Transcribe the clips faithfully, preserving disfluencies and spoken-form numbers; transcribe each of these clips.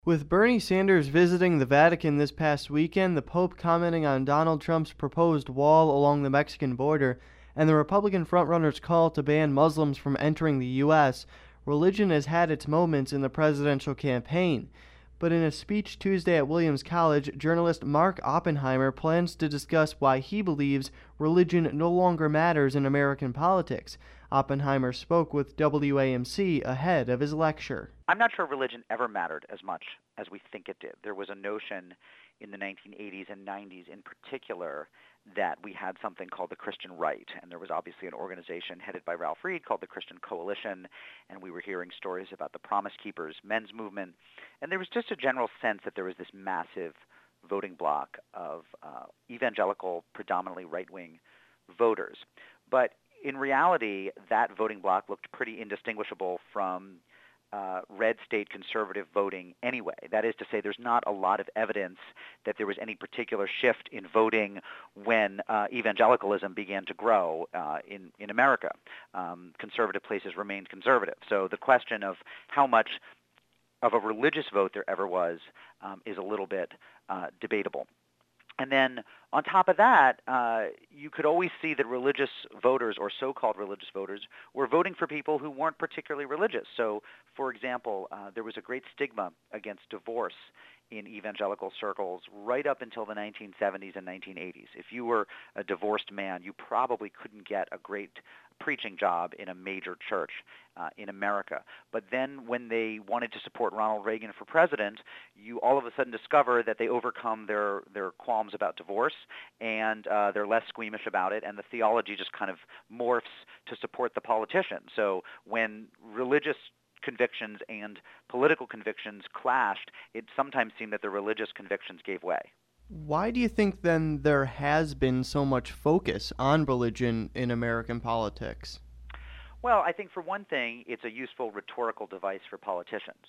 With Bernie Sanders visiting the Vatican this past weekend, the Pope commenting on Donald Trump's proposed wall along the Mexican border, and the Republican frontrunner's call to ban Muslims from entering the U S, religion has had its moments in the presidential campaign. But in a speech Tuesday at Williams College, journalist Mark Oppenheimer plans to discuss why he believes religion no longer matters in American politics. Oppenheimer spoke with W A M C ahead of his lecture. I'm not sure religion ever mattered as much as we think it did. There was a notion in the nineteen eighties and nineties in particular that we had something called the Christian right, and there was obviously an organization headed by Ralph Reed called the Christian Coalition, and we were hearing stories about the Promise Keepers men's movement, and there was just a general sense that there was this massive voting bloc of uh, evangelical, predominantly right-wing voters. But in reality, that voting bloc looked pretty indistinguishable from Uh, red state conservative voting anyway. That is to say, there's not a lot of evidence that there was any particular shift in voting when uh, evangelicalism began to grow uh, in, in America. Um, conservative places remained conservative. So the question of how much of a religious vote there ever was um, is a little bit uh, debatable. And then on top of that, uh, you could always see that religious voters, or so-called religious voters, were voting for people who weren't particularly religious. So, for example, uh, there was a great stigma against divorce in evangelical circles right up until the nineteen seventies and nineteen eighties. If you were a divorced man, you probably couldn't get a great preaching job in a major church uh, in America. But then when they wanted to support Ronald Reagan for president, you all of a sudden discover that they overcome their, their qualms about divorce, and uh, they're less squeamish about it, and the theology just kind of morphs to support the politician. So when religious convictions and political convictions clashed, it sometimes seemed that the religious convictions gave way. Why do you think then there has been so much focus on religion in American politics? Well, I think for one thing, it's a useful rhetorical device for politicians.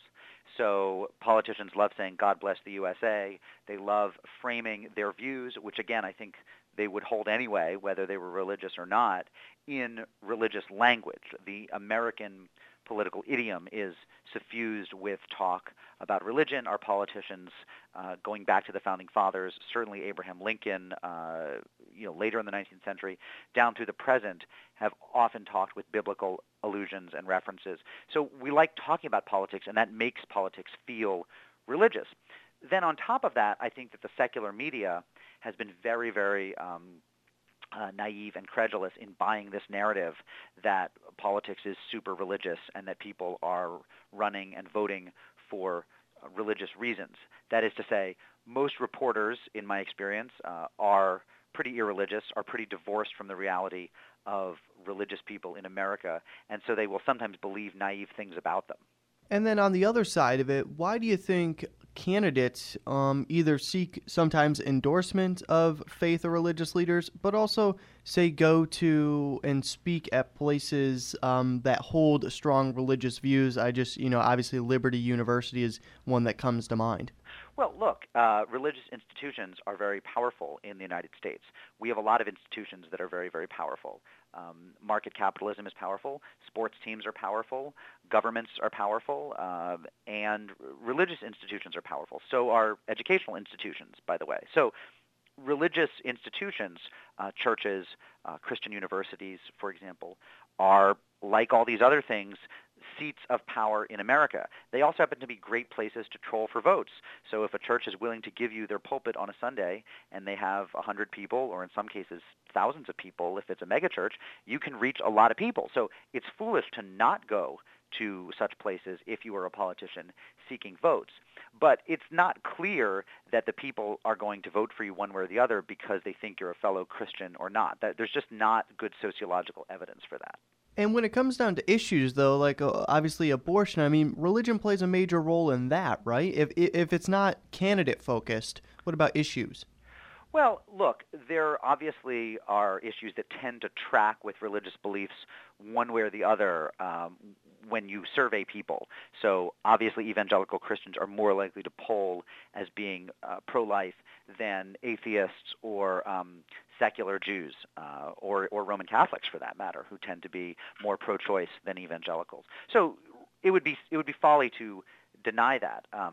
So politicians love saying, God bless the U S A. They love framing their views, which again, I think they would hold anyway, whether they were religious or not, in religious language. The American political idiom is suffused with talk about religion. Our politicians, uh, going back to the Founding Fathers, certainly Abraham Lincoln, uh, you know, later in the nineteenth century, down through the present, have often talked with biblical allusions and references. So we like talking about politics, and that makes politics feel religious. Then on top of that, I think that the secular media has been very, very um, Uh, naive and credulous in buying this narrative that politics is super religious and that people are running and voting for uh, religious reasons. That is to say, most reporters, in my experience, uh, are pretty irreligious, are pretty divorced from the reality of religious people in America, and so they will sometimes believe naive things about them. And then on the other side of it, why do you think candidates um, either seek sometimes endorsement of faith or religious leaders, but also say go to and speak at places um, that hold strong religious views? I just, you know, obviously Liberty University is one that comes to mind. Well, look, uh, religious institutions are very powerful in the United States. We have a lot of institutions that are very, very powerful. Um, market capitalism is powerful. Sports teams are powerful. Governments are powerful. Uh, and religious institutions are powerful. So are educational institutions, by the way. So religious institutions, uh, churches, uh, Christian universities, for example, are, like all these other things, seats of power in America. They also happen to be great places to troll for votes. So if a church is willing to give you their pulpit on a Sunday and they have one hundred people, or in some cases thousands of people, if it's a megachurch, you can reach a lot of people. So it's foolish to not go to such places if you are a politician seeking votes. But it's not clear that the people are going to vote for you one way or the other because they think you're a fellow Christian or not. That, there's just not good sociological evidence for that. And when it comes down to issues, though, like uh, obviously abortion, I mean, religion plays a major role in that, right? If if it's not candidate focused, what about issues? Well, look, there obviously are issues that tend to track with religious beliefs one way or the other um, when you survey people. So obviously evangelical Christians are more likely to poll as being uh, pro-life than atheists or um, secular Jews uh, or, or Roman Catholics, for that matter, who tend to be more pro-choice than evangelicals. So it would be it would be folly to deny that. Um,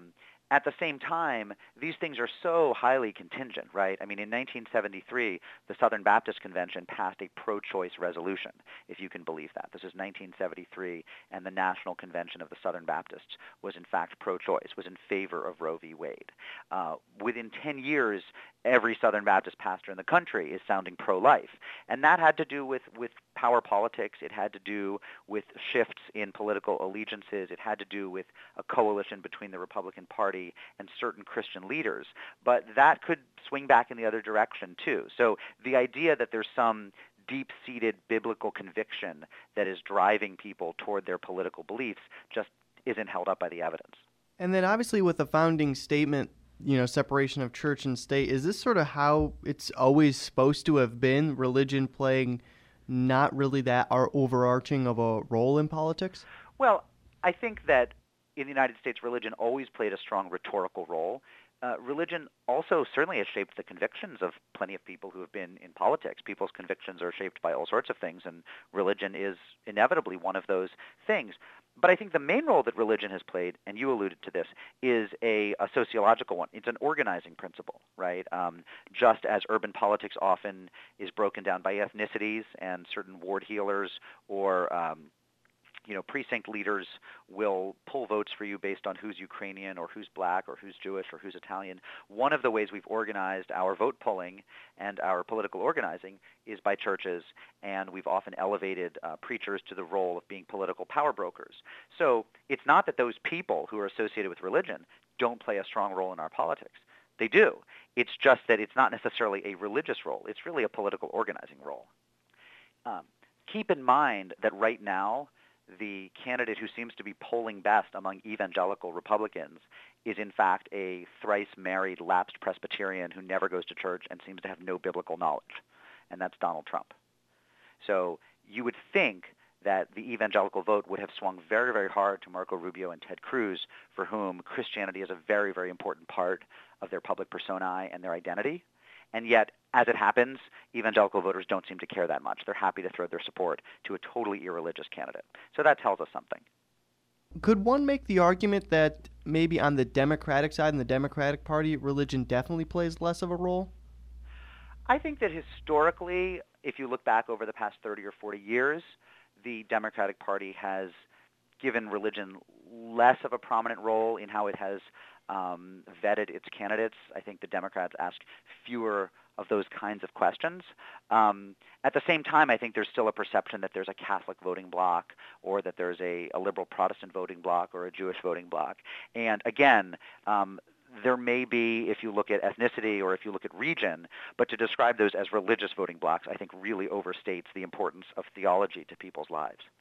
At the same time, these things are so highly contingent, right? I mean, in nineteen seventy-three, the Southern Baptist Convention passed a pro-choice resolution, if you can believe that. This is nineteen seventy-three, and the National Convention of the Southern Baptists was in fact pro-choice, was in favor of Roe v. Wade. Uh, within ten years, every Southern Baptist pastor in the country is sounding pro-life. And that had to do with, with power politics. It had to do with shifts in political allegiances. It had to do with a coalition between the Republican Party and certain Christian leaders. But that could swing back in the other direction, too. So the idea that there's some deep-seated biblical conviction that is driving people toward their political beliefs just isn't held up by the evidence. And then obviously with the founding statement, you know, separation of church and state, is this sort of how it's always supposed to have been, religion playing not really that overarching of a role in politics? Well, I think that in the United States, religion always played a strong rhetorical role. Uh, religion also certainly has shaped the convictions of plenty of people who have been in politics. People's convictions are shaped by all sorts of things, and religion is inevitably one of those things. But I think the main role that religion has played, and you alluded to this, is a, a sociological one. It's an organizing principle, right? Um, just as urban politics often is broken down by ethnicities and certain ward healers or um, you know, precinct leaders will pull votes for you based on who's Ukrainian or who's black or who's Jewish or who's Italian. One of the ways we've organized our vote pulling and our political organizing is by churches, and we've often elevated uh, preachers to the role of being political power brokers. So it's not that those people who are associated with religion don't play a strong role in our politics. They do. It's just that it's not necessarily a religious role. It's really a political organizing role. Um, keep in mind that right now, the candidate who seems to be polling best among evangelical Republicans is in fact a thrice-married lapsed Presbyterian who never goes to church and seems to have no biblical knowledge, and that's Donald Trump. So you would think that the evangelical vote would have swung very, very hard to Marco Rubio and Ted Cruz, for whom Christianity is a very, very important part of their public personae and their identity. And yet, as it happens, evangelical voters don't seem to care that much. They're happy to throw their support to a totally irreligious candidate. So that tells us something. Could one make the argument that maybe on the Democratic side, in the Democratic Party, religion definitely plays less of a role? I think that historically, if you look back over the past thirty or forty years, the Democratic Party has given religion less of a prominent role in how it has um, vetted its candidates. I think the Democrats ask fewer of those kinds of questions. Um, at the same time, I think there's still a perception that there's a Catholic voting bloc or that there's a, a liberal Protestant voting bloc or a Jewish voting bloc. And again, um, there may be, if you look at ethnicity or if you look at region, but to describe those as religious voting blocs, I think really overstates the importance of theology to people's lives.